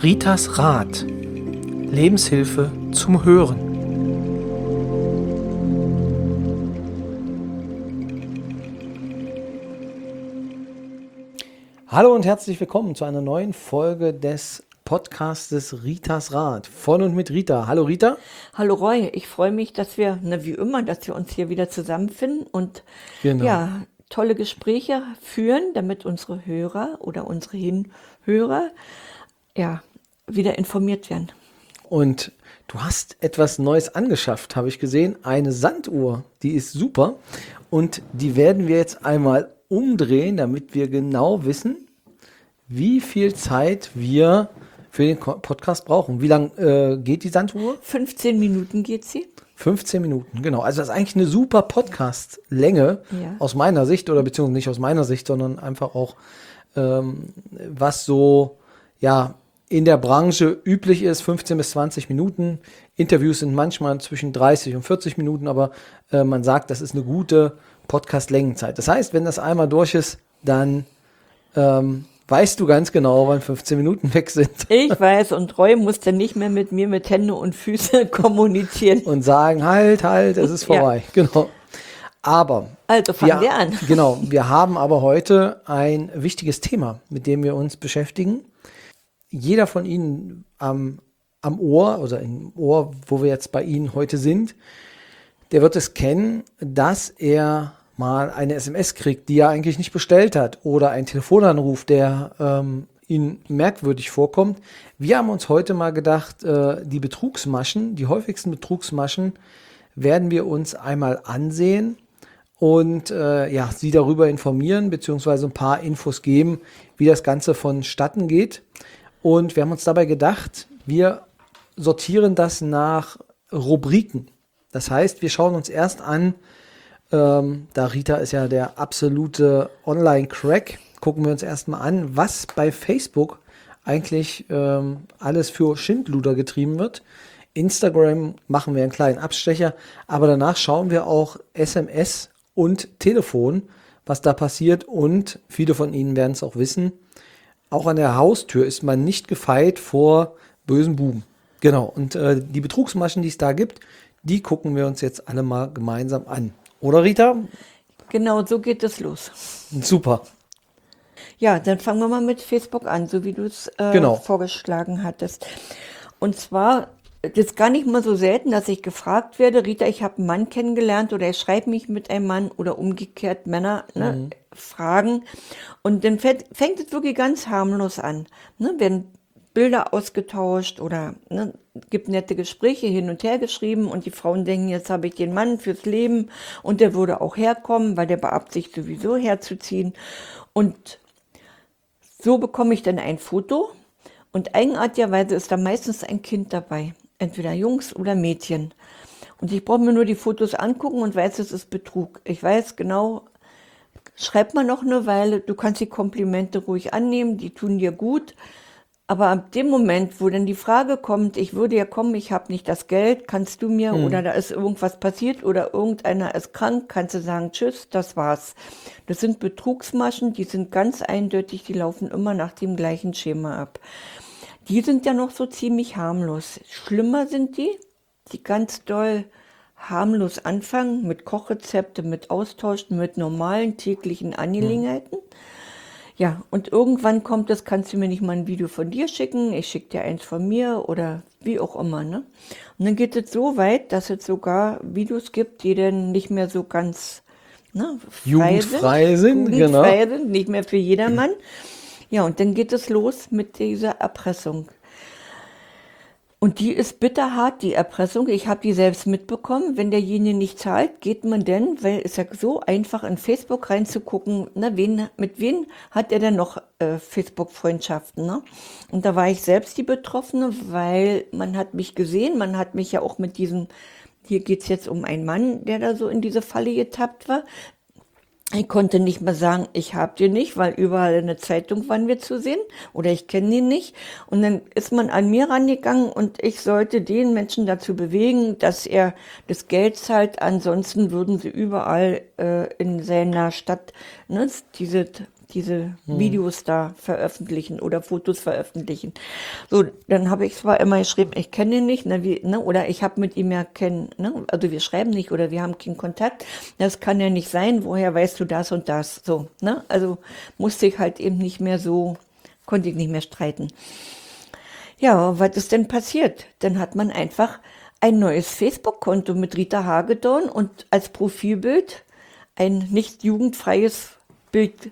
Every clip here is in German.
Ritas Rat. Lebenshilfe zum Hören. Hallo und herzlich willkommen zu einer neuen Folge des Podcastes Ritas Rat. Von und mit Rita. Hallo Rita. Hallo Roy, ich freue mich, dass wir, wie immer, dass wir uns hier wieder zusammenfinden und tolle Gespräche führen, damit unsere Hörer oder unsere Hinhörer wieder informiert werden. Und du hast etwas Neues angeschafft, habe ich gesehen. Eine Sanduhr, die ist super. Und die werden wir jetzt einmal umdrehen, damit wir genau wissen, wie viel Zeit wir für den Podcast brauchen. Wie lang geht die Sanduhr? 15 Minuten geht sie. 15 Minuten, genau. Also das ist eigentlich eine super Podcast-Länge aus meiner Sicht, oder beziehungsweise nicht aus meiner Sicht, sondern einfach auch, was so, in der Branche üblich ist, 15 bis 20 Minuten. Interviews sind manchmal zwischen 30 und 40 Minuten, aber man sagt, das ist eine gute Podcast-Längenzeit. Das heißt, wenn das einmal durch ist, dann weißt du ganz genau, wann 15 Minuten weg sind. Ich weiß, und Roy muss dann nicht mehr mit mir mit Hände und Füße kommunizieren. Und sagen, halt, es ist vorbei. Ja. Genau. Aber also fangen wir an. Genau, wir haben aber heute ein wichtiges Thema, mit dem wir uns beschäftigen. Jeder von Ihnen am Ohr oder im Ohr, wo wir jetzt bei Ihnen heute sind, der wird es kennen, dass er mal eine SMS kriegt, die er eigentlich nicht bestellt hat, oder einen Telefonanruf, der Ihnen merkwürdig vorkommt. Wir haben uns heute mal gedacht, die Betrugsmaschen, die häufigsten Betrugsmaschen, werden wir uns einmal ansehen und Sie darüber informieren, beziehungsweise ein paar Infos geben, wie das Ganze vonstatten geht. Und wir haben uns dabei gedacht, wir sortieren das nach Rubriken. Das heißt, wir schauen uns erst an, da Rita ist ja der absolute Online-Crack, gucken wir uns erstmal an, was bei Facebook eigentlich alles für Schindluder getrieben wird. Instagram machen wir einen kleinen Abstecher, aber danach schauen wir auch SMS und Telefon, was da passiert, und viele von Ihnen werden es auch wissen, auch an der Haustür ist man nicht gefeit vor bösen Buben. Genau, und die Betrugsmaschen, die es da gibt, die gucken wir uns jetzt alle mal gemeinsam an. Oder Rita? Genau, so geht es los. Super. Ja, dann fangen wir mal mit Facebook an, so wie du es vorgeschlagen hattest. Und zwar, das ist gar nicht mal so selten, dass ich gefragt werde, Rita, ich habe einen Mann kennengelernt, oder ich schreibe mich mit einem Mann, oder umgekehrt Männer fragen. Und dann fängt es wirklich ganz harmlos an. Werden Bilder ausgetauscht oder gibt nette Gespräche hin und her geschrieben, und die Frauen denken, jetzt habe ich den Mann fürs Leben und der würde auch herkommen, weil der beabsichtigt sowieso herzuziehen. Und so bekomme ich dann ein Foto, und eigenartigerweise ist da meistens ein Kind dabei, entweder Jungs oder Mädchen. Und ich brauche mir nur die Fotos angucken und weiß, es ist Betrug. Ich weiß genau, schreib mal noch eine Weile, du kannst die Komplimente ruhig annehmen, die tun dir gut. Aber ab dem Moment, wo dann die Frage kommt, ich würde ja kommen, ich habe nicht das Geld, kannst du mir, oder da ist irgendwas passiert oder irgendeiner ist krank, kannst du sagen, tschüss, das war's. Das sind Betrugsmaschen, die sind ganz eindeutig, die laufen immer nach dem gleichen Schema ab. Die sind ja noch so ziemlich harmlos. Schlimmer sind die ganz doll harmlos anfangen, mit Kochrezepte, mit Austauschen, mit normalen täglichen Angelegenheiten. Ja, und irgendwann kommt es, kannst du mir nicht mal ein Video von dir schicken, ich schicke dir eins von mir oder wie auch immer, Und dann geht es so weit, dass es sogar Videos gibt, die dann nicht mehr so ganz jugendfrei sind, nicht mehr für jedermann. Ja, und dann geht es los mit dieser Erpressung. Und die ist bitterhart, die Erpressung. Ich habe die selbst mitbekommen. Wenn derjenige nicht zahlt, geht man denn, weil es ja so einfach in Facebook reinzugucken, mit wem hat er denn noch Facebook-Freundschaften. Und da war ich selbst die Betroffene, weil man hat mich gesehen, man hat mich ja auch mit diesem, hier geht's jetzt um einen Mann, der da so in diese Falle getappt war. Ich konnte nicht mehr sagen, ich habe den nicht, weil überall in der Zeitung waren wir zu sehen oder ich kenne den nicht. Und dann ist man an mir rangegangen und ich sollte den Menschen dazu bewegen, dass er das Geld zahlt. Ansonsten würden sie überall in seiner Stadt diese diese Videos da veröffentlichen oder Fotos veröffentlichen. So, dann habe ich zwar immer geschrieben, ich kenne ihn nicht, oder ich habe mit ihm ja also wir schreiben nicht oder wir haben keinen Kontakt. Das kann ja nicht sein, woher weißt du das und das? So, ne? Also musste ich halt eben konnte ich nicht mehr streiten. Ja, was ist denn passiert? Dann hat man einfach ein neues Facebook-Konto mit Rita Hagedorn und als Profilbild ein nicht jugendfreies Bild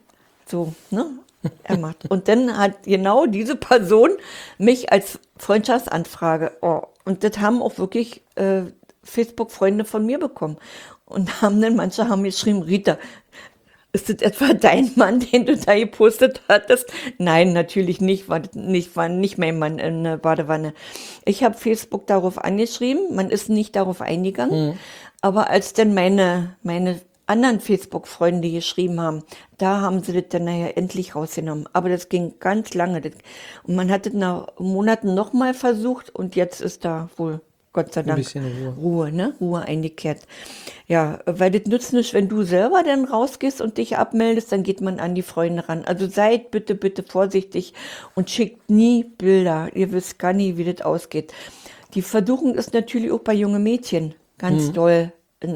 er macht. Und dann hat genau diese Person mich als Freundschaftsanfrage, und das haben auch wirklich Facebook-Freunde von mir bekommen. Und manche haben geschrieben, Rita, ist das etwa dein Mann, den du da gepostet hattest? Nein, natürlich nicht, war nicht mein Mann in der Badewanne. Ich habe Facebook darauf angeschrieben, man ist nicht darauf eingegangen, aber als dann meine anderen Facebook-Freunde geschrieben haben, da haben sie das dann nachher endlich rausgenommen. Aber das ging ganz lange. Und man hat es nach Monaten nochmal versucht und jetzt ist da wohl, Gott sei Dank, ein bisschen Ruhe eingekehrt. Ja, weil das nützt nicht, wenn du selber dann rausgehst und dich abmeldest, dann geht man an die Freunde ran. Also seid bitte, bitte vorsichtig und schickt nie Bilder. Ihr wisst gar nie, wie das ausgeht. Die Versuchung ist natürlich auch bei jungen Mädchen ganz doll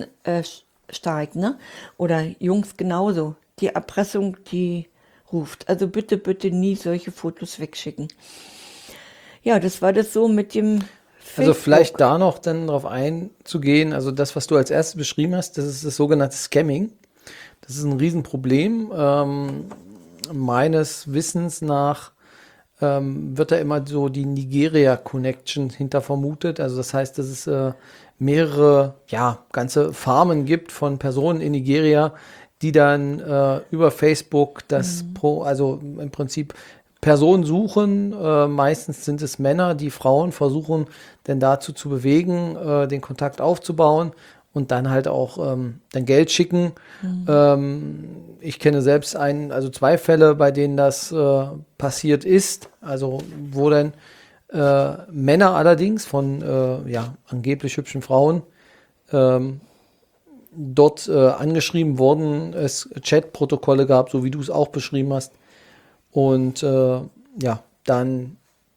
stark, ne? Oder Jungs genauso. Die Erpressung, die ruft. Also bitte, bitte nie solche Fotos wegschicken. Ja, das war das so mit dem Facebook. Also vielleicht da noch dann drauf einzugehen, also das, was du als erstes beschrieben hast, das ist das sogenannte Scamming. Das ist ein Riesenproblem. Meines Wissens nach wird da immer so die Nigeria-Connection hinter vermutet. Also das heißt, dass es mehrere, ganze Farmen gibt von Personen in Nigeria, die dann über Facebook also im Prinzip Personen suchen. Meistens sind es Männer, die Frauen versuchen, denn dazu zu bewegen, den Kontakt aufzubauen und dann halt auch dann Geld schicken. Ich kenne selbst zwei Fälle, bei denen das passiert ist. Also wo dann Männer allerdings von angeblich hübschen Frauen dort angeschrieben wurden, es Chatprotokolle gab, so wie du es auch beschrieben hast. Und dann,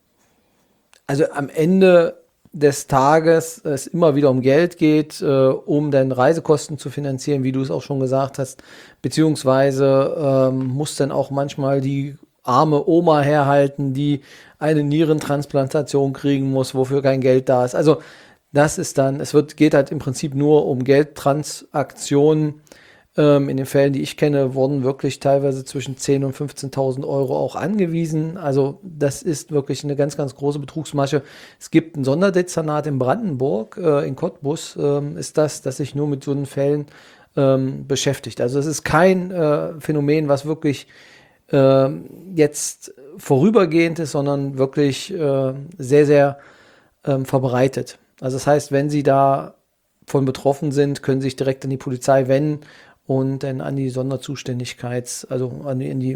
also am Ende des Tages es immer wieder um Geld geht, um dann Reisekosten zu finanzieren, wie du es auch schon gesagt hast, beziehungsweise muss dann auch manchmal die arme Oma herhalten, die eine Nierentransplantation kriegen muss, wofür kein Geld da ist. Also das ist dann, geht halt im Prinzip nur um Geldtransaktionen. In den Fällen, die ich kenne, wurden wirklich teilweise zwischen 10.000 und 15.000 Euro auch angewiesen. Also das ist wirklich eine ganz, ganz große Betrugsmasche. Es gibt ein Sonderdezernat in Brandenburg, in Cottbus ist das sich nur mit so einen Fällen beschäftigt. Also es ist kein Phänomen, was wirklich jetzt vorübergehend ist, sondern wirklich sehr, sehr verbreitet. Also das heißt, wenn Sie da von betroffen sind, können Sie sich direkt an die Polizei wenden und dann an die also an die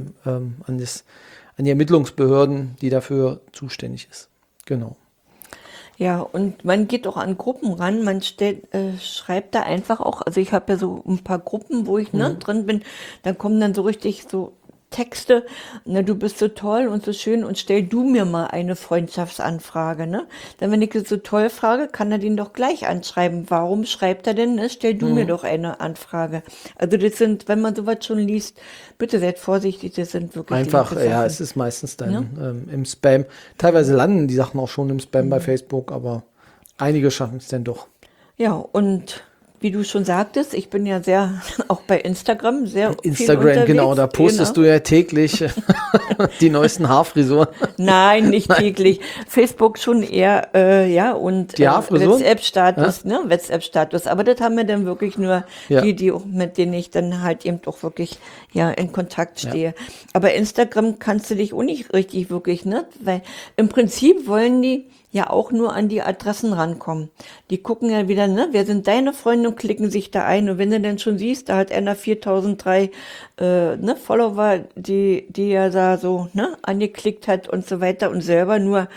Ermittlungsbehörden, die dafür zuständig ist. Genau. Ja, und man geht auch an Gruppen ran, man schreibt da einfach auch, also ich habe ja so ein paar Gruppen, wo ich drin bin, da kommen dann so richtig so Texte, du bist so toll und so schön und stell du mir mal eine Freundschaftsanfrage, ne? Dann, wenn ich das so toll frage, kann er den doch gleich anschreiben. Warum schreibt er denn, ne? Stell du mir doch eine Anfrage. Also das sind, wenn man sowas schon liest, bitte seid vorsichtig, das sind wirklich einfach, es ist meistens dann im Spam. Teilweise landen die Sachen auch schon im Spam bei Facebook, aber einige schaffen es dann doch. Ja, und wie du schon sagtest, ich bin ja auch bei Instagram sehr Instagram, viel unterwegs. genau, da postest du ja täglich die neuesten Haarfrisuren. Nein, nicht täglich. Facebook schon eher, und die Haarfrisuren? WhatsApp-Status, WhatsApp-Status. Aber das haben wir dann wirklich nur die mit denen ich dann halt eben doch wirklich in Kontakt stehe. Ja. Aber Instagram kannst du dich auch nicht richtig wirklich, ne? Weil im Prinzip wollen die ja auch nur an die Adressen rankommen. Die gucken ja wieder, ne, wer sind deine Freunde und klicken sich da ein. Und wenn du dann schon siehst, da hat einer 4.003 Follower, die er da so angeklickt hat und so weiter und selber nur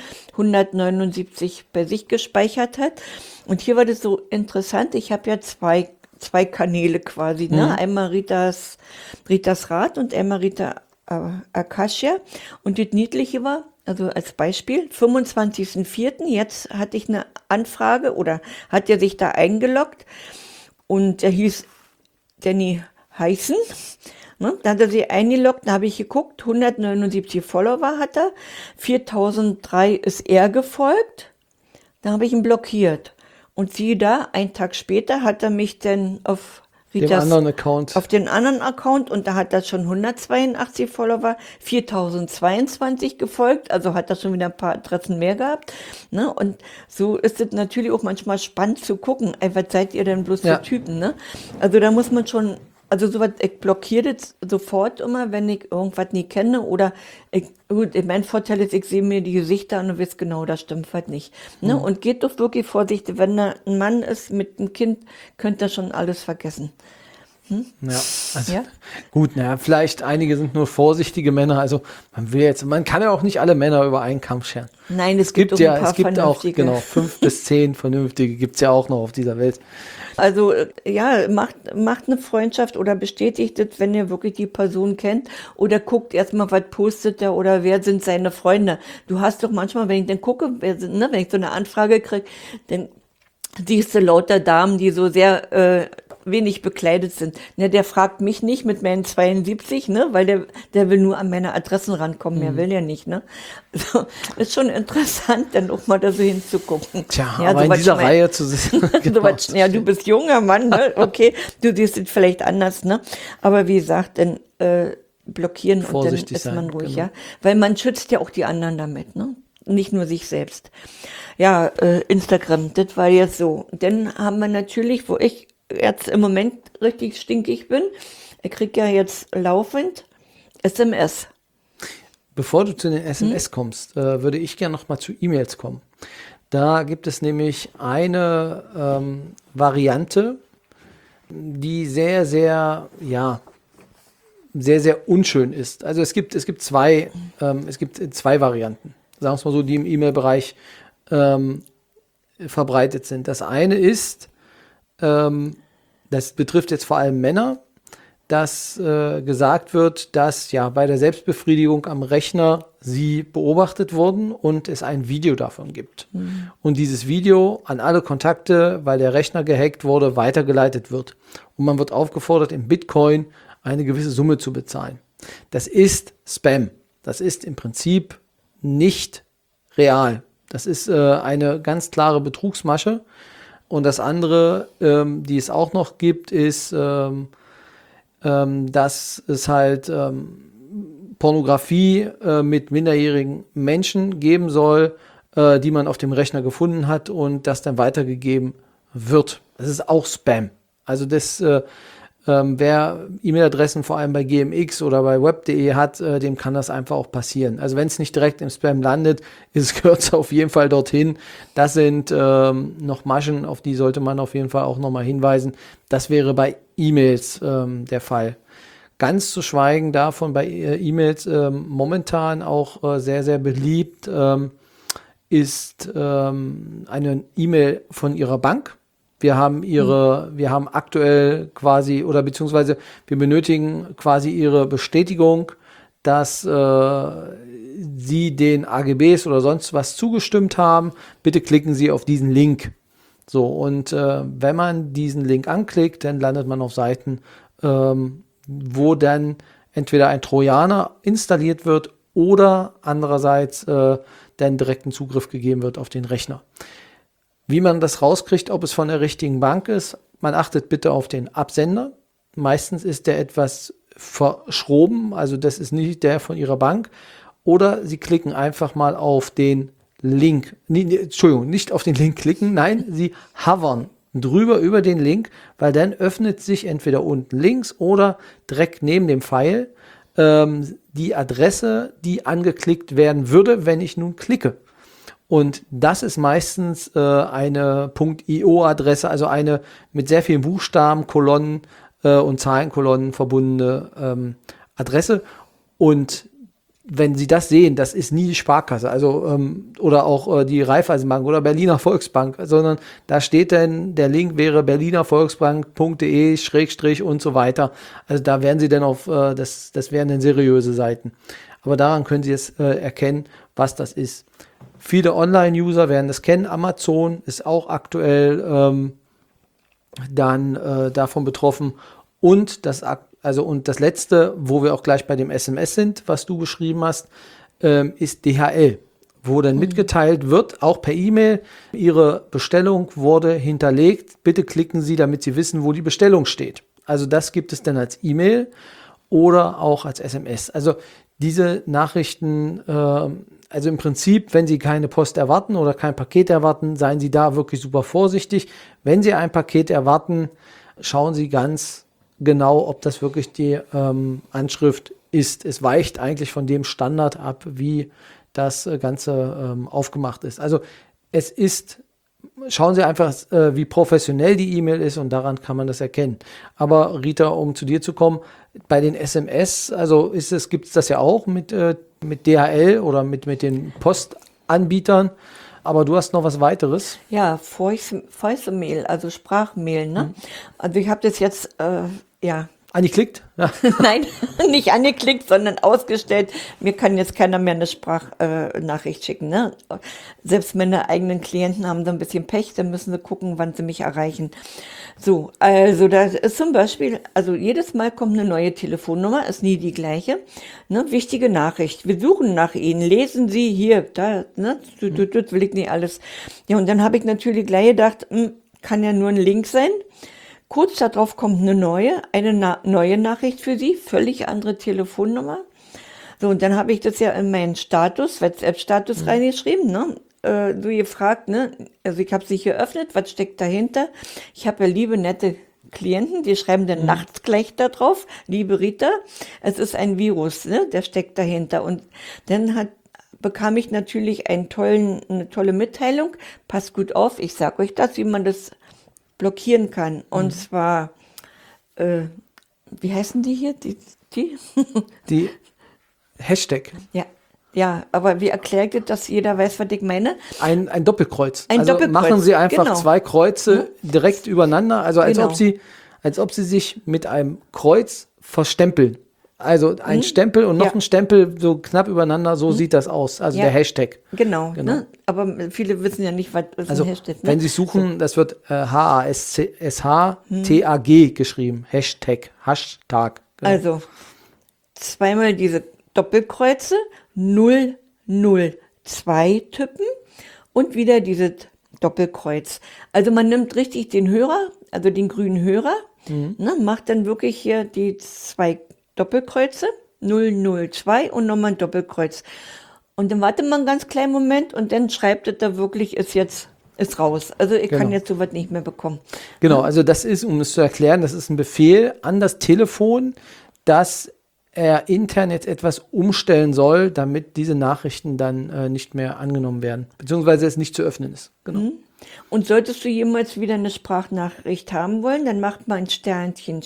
179 bei sich gespeichert hat. Und hier war das so interessant, ich habe ja zwei Kanäle quasi, ne? Einmal Ritas Rat und einmal Rita Akasha. Und das Niedliche war, also als Beispiel, 25.04. Jetzt hatte ich eine Anfrage oder hat er sich da eingeloggt und er hieß Danny Heißen. Ne? Da hat er sich eingeloggt, da habe ich geguckt, 179 Follower hat er, 4003 ist er gefolgt, da habe ich ihn blockiert. Und siehe da, einen Tag später hat er mich dann auf den anderen Account und da hat er schon 182 Follower, 4022 gefolgt, also hat er schon wieder ein paar Adressen mehr gehabt. Ne? Und so ist es natürlich auch manchmal spannend zu gucken, ey, was seid ihr denn bloß für Typen? Ne? Also da muss man schon, also sowas, ich blockiere das sofort immer, wenn ich irgendwas nie kenne oder gut, mein Vorteil ist, ich sehe mir die Gesichter an und weiß genau, das stimmt was nicht. Ne? Und geht doch wirklich vorsichtig, wenn da ein Mann ist mit einem Kind, könnt ihr schon alles vergessen. Ja, also gut, vielleicht einige sind nur vorsichtige Männer, also man kann ja auch nicht alle Männer über einen Kamm scheren. Nein, es gibt auch ein paar vernünftige. Auch 5 bis 10 vernünftige gibt es ja auch noch auf dieser Welt. Also macht eine Freundschaft oder bestätigt es, wenn ihr wirklich die Person kennt oder guckt erstmal, was postet er oder wer sind seine Freunde. Du hast doch manchmal, wenn ich dann gucke, wenn ich so eine Anfrage kriege, dann siehst du lauter Damen, die so sehr wenig bekleidet sind. Ne, der fragt mich nicht mit meinen 72, ne, weil der will nur an meine Adressen rankommen, mehr will er nicht, ne. Also, ist schon interessant, dann auch mal da so hinzugucken. Tja, aber in dieser Reihe zu sehen. Genau. Ja, du bist junger Mann, ne, okay, du siehst es vielleicht anders, ne, aber wie gesagt, dann blockieren vorsichtig und dann ist man ruhig, genau. ja, weil man schützt ja auch die anderen damit, ne. Nicht nur sich selbst. Ja, Instagram, das war jetzt so. Dann haben wir natürlich, wo ich jetzt im Moment richtig stinkig bin, ich kriege ja jetzt laufend SMS. Bevor du zu den SMS kommst, würde ich gerne noch mal zu E-Mails kommen. Da gibt es nämlich eine Variante, die sehr, sehr, sehr, sehr unschön ist. Also es gibt zwei Varianten, sagen wir es mal so, die im E-Mail-Bereich verbreitet sind. Das eine ist, das betrifft jetzt vor allem Männer, dass gesagt wird, dass bei der Selbstbefriedigung am Rechner sie beobachtet wurden und es ein Video davon gibt. Und dieses Video an alle Kontakte, weil der Rechner gehackt wurde, weitergeleitet wird. Und man wird aufgefordert, in Bitcoin eine gewisse Summe zu bezahlen. Das ist Spam. Das ist im Prinzip nicht real. Das ist eine ganz klare Betrugsmasche. Und das andere, die es auch noch gibt, ist, dass es halt Pornografie mit minderjährigen Menschen geben soll, die man auf dem Rechner gefunden hat und das dann weitergegeben wird. Das ist auch Spam. Also das, wer E-Mail-Adressen vor allem bei GMX oder bei web.de hat, dem kann das einfach auch passieren. Also wenn es nicht direkt im Spam landet, gehört es auf jeden Fall dorthin. Das sind noch Maschen, auf die sollte man auf jeden Fall auch nochmal hinweisen. Das wäre bei E-Mails der Fall. Ganz zu schweigen davon, bei E-Mails momentan auch sehr, sehr beliebt ist eine E-Mail von Ihrer Bank. Wir haben aktuell quasi, oder beziehungsweise wir benötigen quasi Ihre Bestätigung, dass Sie den AGBs oder sonst was zugestimmt haben. Bitte klicken Sie auf diesen Link. So, und wenn man diesen Link anklickt, dann landet man auf Seiten, wo dann entweder ein Trojaner installiert wird oder andererseits dann direkten Zugriff gegeben wird auf den Rechner. Wie man das rauskriegt, ob es von der richtigen Bank ist, man achtet bitte auf den Absender. Meistens ist der etwas verschroben, also das ist nicht der von Ihrer Bank. Oder Sie klicken einfach mal auf den Link. Entschuldigung, nicht auf den Link klicken, nein, Sie hovern drüber über den Link, weil dann öffnet sich entweder unten links oder direkt neben dem Pfeil die Adresse, die angeklickt werden würde, wenn ich nun klicke. Und das ist meistens eine .io-Adresse, also eine mit sehr vielen Buchstaben, Kolonnen und Zahlenkolonnen verbundene Adresse. Und wenn Sie das sehen, das ist nie die Sparkasse, also oder auch die Raiffeisenbank oder Berliner Volksbank, sondern da steht dann, der Link wäre berlinervolksbank.de/ und so weiter. Also da werden Sie dann das wären dann seriöse Seiten. Aber daran können Sie jetzt erkennen, was das ist. Viele Online-User werden das kennen. Amazon ist auch aktuell dann davon betroffen. Und das letzte, wo wir auch gleich bei dem SMS sind, was du beschrieben hast, ist DHL, wo dann mitgeteilt wird, auch per E-Mail, Ihre Bestellung wurde hinterlegt. Bitte klicken Sie, damit Sie wissen, wo die Bestellung steht. Also das gibt es dann als E-Mail oder auch als SMS. Also diese Nachrichten, also im Prinzip, wenn Sie keine Post erwarten oder kein Paket erwarten, seien Sie da wirklich super vorsichtig. Wenn Sie ein Paket erwarten, schauen Sie ganz genau, ob das wirklich die Anschrift ist. Es weicht eigentlich von dem Standard ab, wie das Ganze aufgemacht ist. Also schauen Sie einfach, wie professionell die E-Mail ist, und daran kann man das erkennen. Aber Rita, um zu dir zu kommen, bei den SMS, also gibt es das ja auch mit DHL oder mit den Postanbietern. Aber du hast noch was weiteres. Ja, Voice-Mail, also Sprachmail, ne? Also ich habe das jetzt, Angeklickt? Ja. Nein, nicht angeklickt, sondern ausgestellt. Mir kann jetzt keiner mehr eine Sprachnachricht schicken. Ne? Selbst meine eigenen Klienten haben da ein bisschen Pech, dann müssen sie gucken, wann sie mich erreichen. So, also da ist zum Beispiel, also jedes Mal kommt eine neue Telefonnummer, ist nie die gleiche. Ne? Wichtige Nachricht, wir suchen nach Ihnen, lesen Sie hier, da, ne? Will ich nicht alles. Ja, und dann habe ich natürlich gleich gedacht, kann ja nur ein Link sein. Kurz darauf kommt eine neue Nachricht für Sie, völlig andere Telefonnummer. So, und dann habe ich das ja in meinen WhatsApp-Status reingeschrieben, ne? Du gefragt, ne? Also ich habe sie geöffnet, was steckt dahinter? Ich habe ja liebe, nette Klienten, die schreiben dann nachts gleich da drauf, liebe Rita, es ist ein Virus, ne? Der steckt dahinter. Und dann bekam ich natürlich eine tolle Mitteilung, passt gut auf, ich sage euch das, wie man das blockieren kann. Und zwar, wie heißen die hier? Die Hashtag. Ja, aber wie erklärt ihr, dass jeder weiß, was ich meine? Ein Doppelkreuz. Doppelkreuz. Machen Sie einfach Genau. 2 Kreuze direkt übereinander, also als Genau. ob Sie sich mit einem Kreuz verstempeln. Also ein Stempel und noch ein Stempel so knapp übereinander, so sieht das aus. Also der Hashtag. Genau. Ne? Aber viele wissen ja nicht, was Also ein Hashtag. Ne? wenn Sie suchen, das wird HASTAG geschrieben. Hashtag. Genau. Also zweimal diese Doppelkreuze, 002 tippen und wieder dieses Doppelkreuz. Also man nimmt richtig den Hörer, also den grünen Hörer, ne, macht dann wirklich hier die 2 Doppelkreuze, 002 und nochmal ein Doppelkreuz. Und dann wartet man einen ganz kleinen Moment und dann schreibt es da wirklich, ist raus. Also ich kann jetzt sowas nicht mehr bekommen. Genau, also das ist, um es zu erklären, das ist ein Befehl an das Telefon, dass er intern jetzt etwas umstellen soll, damit diese Nachrichten dann nicht mehr angenommen werden, beziehungsweise es nicht zu öffnen ist. Genau. Und solltest du jemals wieder eine Sprachnachricht haben wollen, dann macht man ein Sternchen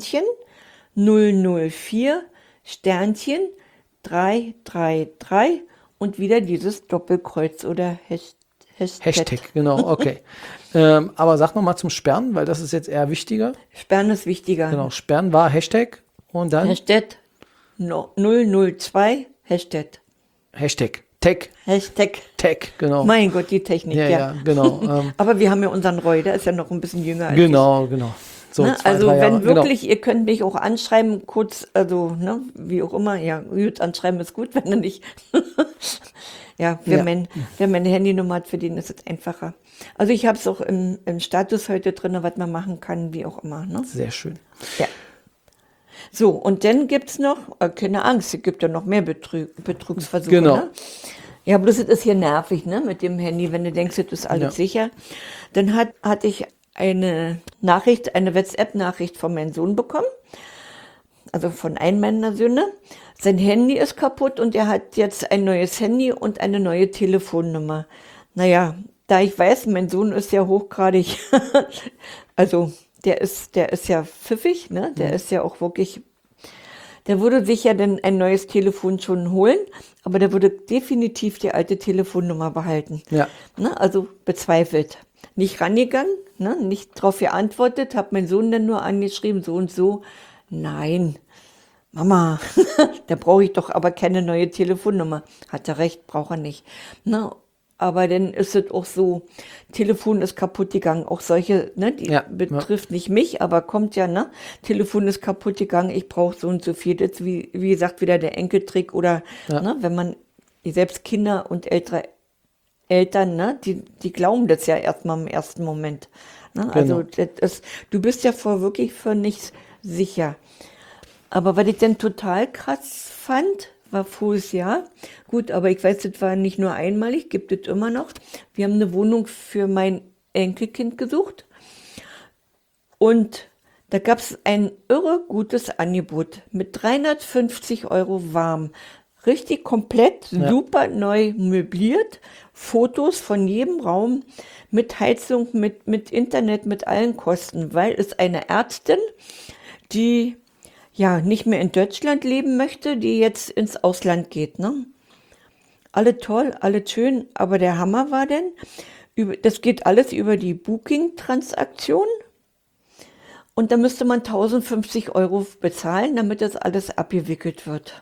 004 Sternchen 333 und wieder dieses Doppelkreuz oder Hashtag, genau, okay. Aber sag noch mal zum Sperren, weil das ist jetzt eher wichtiger. Sperren ist wichtiger. Genau, Sperren war Hashtag und dann? Hashtag 002 Hashtag. Hashtag. Tag, genau. Mein Gott, die Technik, ja. Genau. Aber wir haben ja unseren Roy, der ist ja noch ein bisschen jünger als Genau. So, ne? Also wenn wirklich, ihr könnt mich auch anschreiben, kurz, also ne, wie auch immer, ja, gut, anschreiben ist gut, wenn er nicht, wer meine Handynummer hat, für den ist es einfacher. Also ich habe es auch im Status heute drin, was man machen kann, wie auch immer. Ne? Sehr schön. Ja. So, und dann gibt es noch, keine Angst, es gibt ja noch mehr Betrugsversuche. Genau. Ne? Ja, bloß es ist hier nervig, ne, mit dem Handy, wenn du denkst, das ist alles sicher. Dann hatte ich eine WhatsApp-Nachricht von meinem Sohn bekommen, also von einem meiner Söhne. Sein Handy ist kaputt und er hat jetzt ein neues Handy und eine neue Telefonnummer. Naja, da ich weiß, mein Sohn ist ja hochgradig, also der ist ja pfiffig, ne? Der ist ja auch wirklich, Der würde sich ja dann ein neues Telefon schon holen, aber der würde definitiv die alte Telefonnummer behalten. Ja. Ne? Also bezweifelt. Nicht rangegangen, ne? Nicht darauf geantwortet, habe mein Sohn dann nur angeschrieben, so und so. Nein, Mama, da brauche ich doch aber keine neue Telefonnummer. Hat er recht, braucht er nicht. Ne? Aber dann ist es auch so, Telefon ist kaputt gegangen. Auch solche, ne, die betrifft nicht mich, aber kommt ja, ne? Telefon ist kaputt gegangen, ich brauche so und so viel. Das ist wie gesagt, wieder der Enkeltrick oder, ne, wenn man, selbst Kinder und ältere Eltern, ne, die glauben das ja erstmal im ersten Moment. Ne? Also du bist ja wirklich für nichts sicher. Aber was ich dann total krass fand, war voriges Jahr. Gut, aber ich weiß, das war nicht nur einmalig, gibt es immer noch. Wir haben eine Wohnung für mein Enkelkind gesucht. Und da gab es ein irre gutes Angebot mit 350 € warm. Richtig komplett, super neu möbliert. Fotos von jedem Raum mit Heizung, mit Internet, mit allen Kosten. Weil es eine Ärztin, die nicht mehr in Deutschland leben möchte, die jetzt ins Ausland geht. Ne? Alle toll, alle schön, aber der Hammer war denn, das geht alles über die Booking-Transaktion und da müsste man 1050 € bezahlen, damit das alles abgewickelt wird.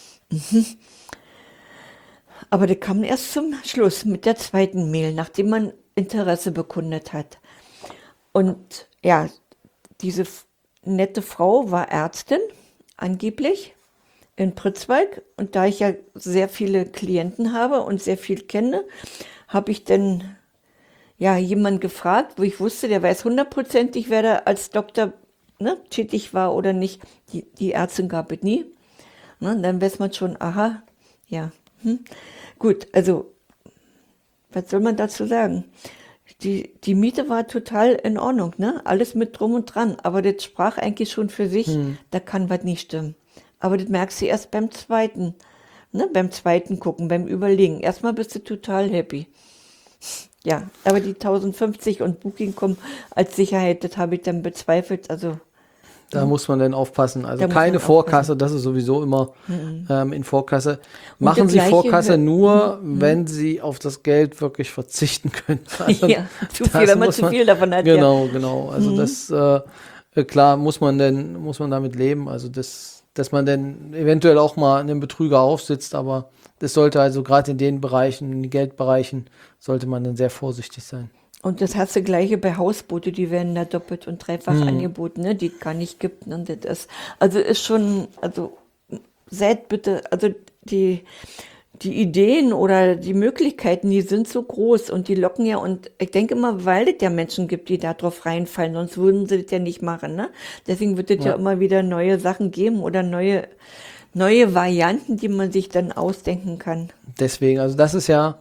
Aber der kam erst zum Schluss mit der zweiten Mail, nachdem man Interesse bekundet hat. Und ja, diese nette Frau war Ärztin, angeblich, in Pritzwalk. Und da ich ja sehr viele Klienten habe und sehr viel kenne, habe ich dann jemanden gefragt, wo ich wusste, der weiß 100%, wer da als Doktor tätig war oder nicht. Die Ärztin gab es nie. Ne, dann weiß man schon, aha, ja. Gut, also, was soll man dazu sagen? Die Miete war total in Ordnung, ne? Alles mit drum und dran. Aber das sprach eigentlich schon für sich, da kann was nicht stimmen. Aber das merkst du erst beim zweiten, ne? Beim zweiten Gucken, beim Überlegen. Erstmal bist du total happy. Ja, aber die 1050 und Booking kommen als Sicherheit, das habe ich dann bezweifelt. Also da muss man dann aufpassen. Also keine Vorkasse, das ist sowieso immer in Vorkasse. Machen Sie Vorkasse nur, wenn Sie auf das Geld wirklich verzichten können. Also zu viel, wenn man zu viel davon hat. Genau. Also das, klar, muss man damit leben. Also dass man dann eventuell auch mal einen Betrüger aufsitzt, aber das sollte also gerade in den Bereichen, in den Geldbereichen, sollte man dann sehr vorsichtig sein. Und das hast du gleiche bei Hausboote, die werden da doppelt und dreifach angeboten, ne, die es gar nicht gibt. Ne, das ist schon, seid bitte, die Ideen oder die Möglichkeiten, die sind so groß und die locken ja, und ich denke immer, weil es ja Menschen gibt, die da drauf reinfallen, sonst würden sie das ja nicht machen. Ne? Deswegen wird es ja immer wieder neue Sachen geben oder neue Varianten, die man sich dann ausdenken kann. Deswegen, also das ist ja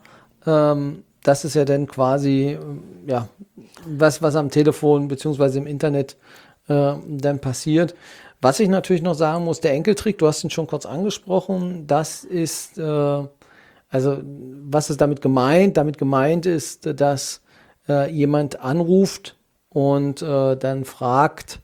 dann quasi, was am Telefon beziehungsweise im Internet dann passiert. Was ich natürlich noch sagen muss, der Enkeltrick, du hast ihn schon kurz angesprochen, das ist, was ist damit gemeint? Damit gemeint ist, dass jemand anruft und dann fragt,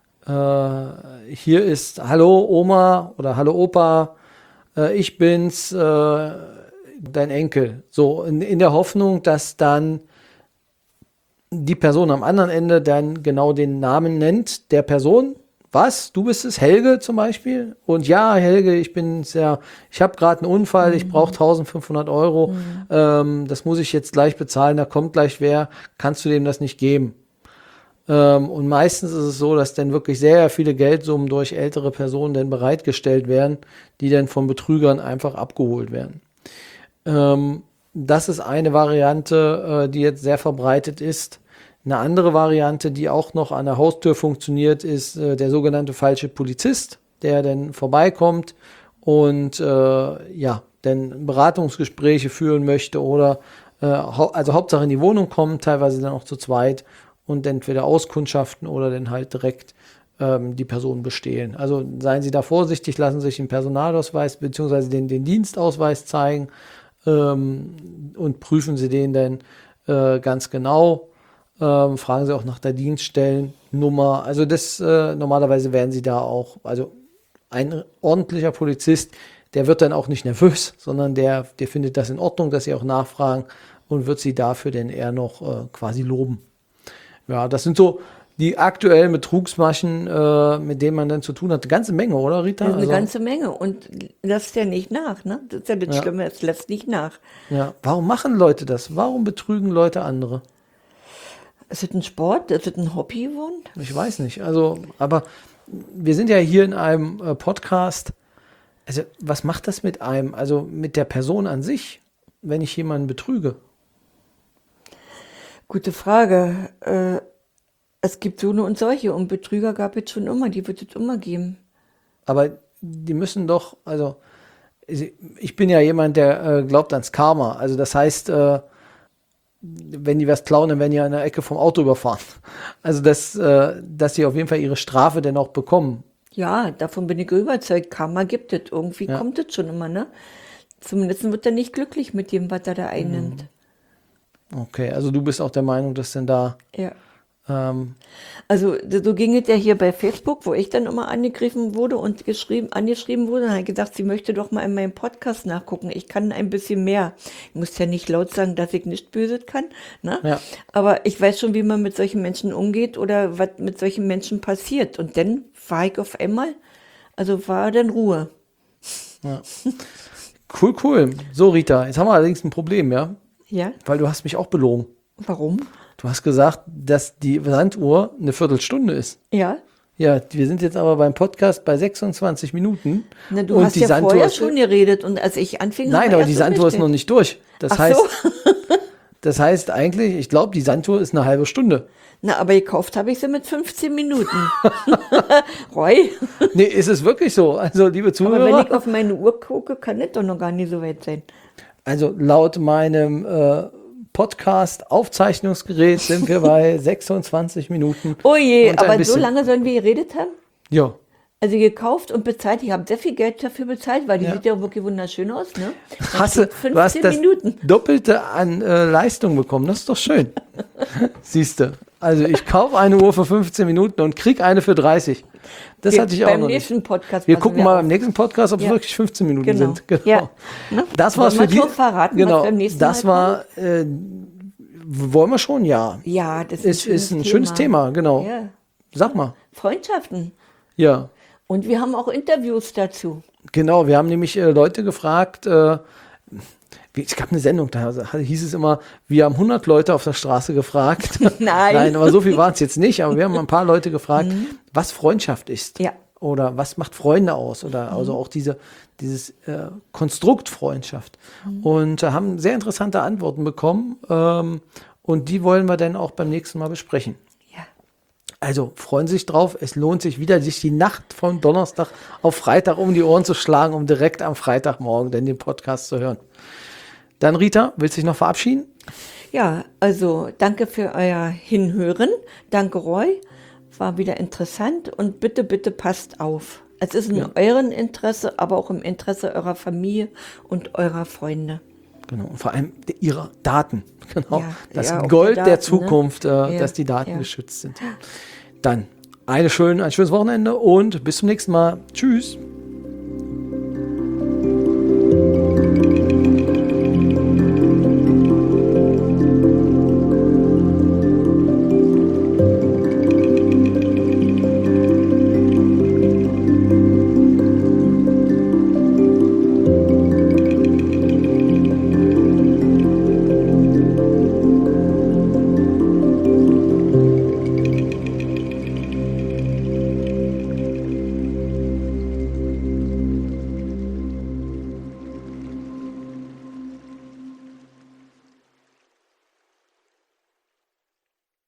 hier ist Hallo Oma oder Hallo Opa, ich bin's, dein Enkel. So, in der Hoffnung, dass dann die Person am anderen Ende dann genau den Namen nennt der Person. Was? Du bist es? Helge zum Beispiel? Und ja, Helge, ich habe gerade einen Unfall, ich brauche 1500 €. Das muss ich jetzt gleich bezahlen, da kommt gleich wer. Kannst du dem das nicht geben? Und meistens ist es so, dass dann wirklich sehr viele Geldsummen durch ältere Personen dann bereitgestellt werden, die dann von Betrügern einfach abgeholt werden. Das ist eine Variante, die jetzt sehr verbreitet ist. Eine andere Variante, die auch noch an der Haustür funktioniert, ist der sogenannte falsche Polizist, der dann vorbeikommt und dann Beratungsgespräche führen möchte oder also Hauptsache in die Wohnung kommen, teilweise dann auch zu zweit und entweder auskundschaften oder dann halt direkt die Person bestehlen. Also seien Sie da vorsichtig, lassen Sie sich den Personalausweis bzw. den Dienstausweis zeigen und prüfen Sie den dann ganz genau. Fragen Sie auch nach der Dienststellennummer. Also das normalerweise werden Sie da auch, also ein ordentlicher Polizist, der wird dann auch nicht nervös, sondern der findet das in Ordnung, dass sie auch nachfragen und wird sie dafür dann eher noch quasi loben. Ja, das sind so die aktuellen Betrugsmaschen, mit denen man dann zu tun hat. Eine ganze Menge, oder Rita? Eine ganze Menge und lässt ja nicht nach, ne? Das ist ja das Schlimme, es lässt nicht nach. Ja, warum machen Leute das? Warum betrügen Leute andere? Ist es ein Sport? Ist es ein Hobby geworden? Ich weiß nicht. Also, aber wir sind ja hier in einem Podcast. Also, was macht das mit einem? Also mit der Person an sich, wenn ich jemanden betrüge? Gute Frage. Es gibt so eine und solche und Betrüger gab es schon immer, die wird es immer geben. Aber die müssen doch, also ich bin ja jemand, der glaubt ans Karma. Also das heißt, wenn die was klauen, dann werden die an der Ecke vom Auto überfahren. Also dass sie auf jeden Fall ihre Strafe dann auch bekommen. Ja, davon bin ich überzeugt. Karma gibt es. Irgendwie kommt es schon immer, ne? Zumindest wird er nicht glücklich mit dem, was er da einnimmt. Okay, also du bist auch der Meinung, dass denn da... Ja. Also so ging es ja hier bei Facebook, wo ich dann immer angegriffen wurde und angeschrieben wurde und hat gesagt, sie möchte doch mal in meinem Podcast nachgucken. Ich kann ein bisschen mehr. Ich muss ja nicht laut sagen, dass ich nicht Böses kann, ne? Ja. Aber ich weiß schon, wie man mit solchen Menschen umgeht oder was mit solchen Menschen passiert. Und dann war ich auf einmal, also war dann Ruhe. Ja. Cool. So, Rita, jetzt haben wir allerdings ein Problem, ja? Ja. Weil du hast mich auch belogen. Warum? Du hast gesagt, dass die Sanduhr eine Viertelstunde ist. Ja. Ja, wir sind jetzt aber beim Podcast bei 26 Minuten. Na, du hast ja vorher schon geredet und als ich anfing... Nein, aber die Sanduhr ist noch nicht durch. Das heißt eigentlich, ich glaube, die Sanduhr ist eine halbe Stunde. Na, aber gekauft habe ich sie mit 15 Minuten. Roy? Nee, ist es wirklich so? Also, liebe Zuhörer... Aber wenn ich auf meine Uhr gucke, kann das doch noch gar nicht so weit sein. Also, laut meinem... Podcast-Aufzeichnungsgerät sind wir bei 26 Minuten. Oh je, aber so lange sollen wir geredet haben? Ja. Also gekauft und bezahlt. Ich habe sehr viel Geld dafür bezahlt, weil die sieht ja wirklich wunderschön aus. Ne? Du hast das Doppelte an Leistung bekommen. Das ist doch schön. Siehst du. Also ich kaufe eine Uhr für 15 Minuten und kriege eine für 30. Das hatte ich auch noch nicht. Wir gucken mal beim nächsten Podcast, ob es wirklich 15 Minuten sind. Genau. Ja. Ne? Das war's für die. Verraten, genau. Beim nächsten das Mal war. Wollen wir schon? Ja. Ja, das ist ein schönes Thema. Genau. Ja. Sag mal. Freundschaften. Ja. Und wir haben auch Interviews dazu. Genau. Wir haben nämlich Leute gefragt. Es gab eine Sendung, da hieß es immer, wir haben 100 Leute auf der Straße gefragt. Nein, aber so viel waren es jetzt nicht. Aber wir haben ein paar Leute gefragt, was Freundschaft ist. Ja. Oder was macht Freunde aus? Oder also auch dieses Konstrukt Freundschaft. Und haben sehr interessante Antworten bekommen. Und die wollen wir dann auch beim nächsten Mal besprechen. Ja. Also freuen Sie sich drauf. Es lohnt sich wieder, sich die Nacht von Donnerstag auf Freitag um die Ohren zu schlagen, um direkt am Freitagmorgen dann den Podcast zu hören. Dann Rita, willst du dich noch verabschieden? Ja, also danke für euer Hinhören. Danke Roy, war wieder interessant und bitte, bitte passt auf. Es ist in eurem Interesse, aber auch im Interesse eurer Familie und eurer Freunde. Genau, und vor allem ihrer Daten. Genau, ja, das Gold Daten, der Zukunft, ne? Dass die Daten geschützt sind. Dann ein schönes Wochenende und bis zum nächsten Mal. Tschüss.